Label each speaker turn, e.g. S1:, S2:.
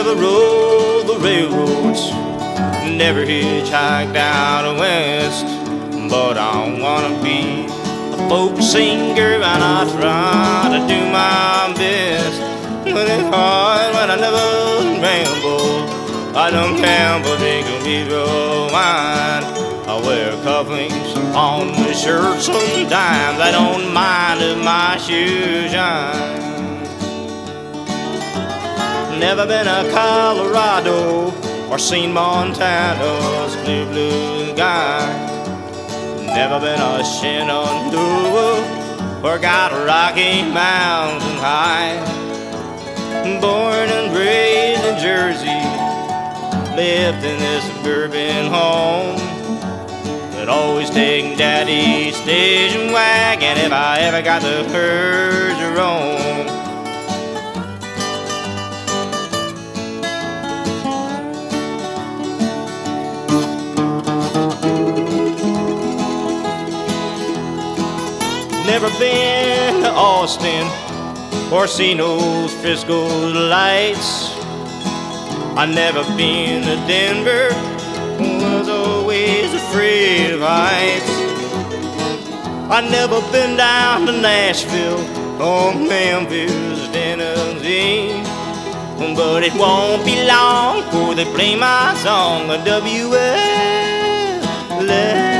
S1: never rode the railroads, never hitchhiked down west, but I wanna be a folk singer and I try to do my best. But it's hard when I never ramble. I don't gamble, drinking people wine. I wear cufflinks on my shirt sometimes. I don't mind if my shoes shine. Never been to Colorado or seen Montana's clear blue sky. Never been to Shenandoah or got Rocky Mountain High. Born and raised in Jersey, lived in this suburban home, but always taking Daddy's station wagon if I ever got the urge to roam. Never been to Austin or seen those Frisco lights. I never been to Denver, was always afraid of heights. I never been down to Nashville or Memphis, Tennessee, but it won't be long before they play my song, WLS.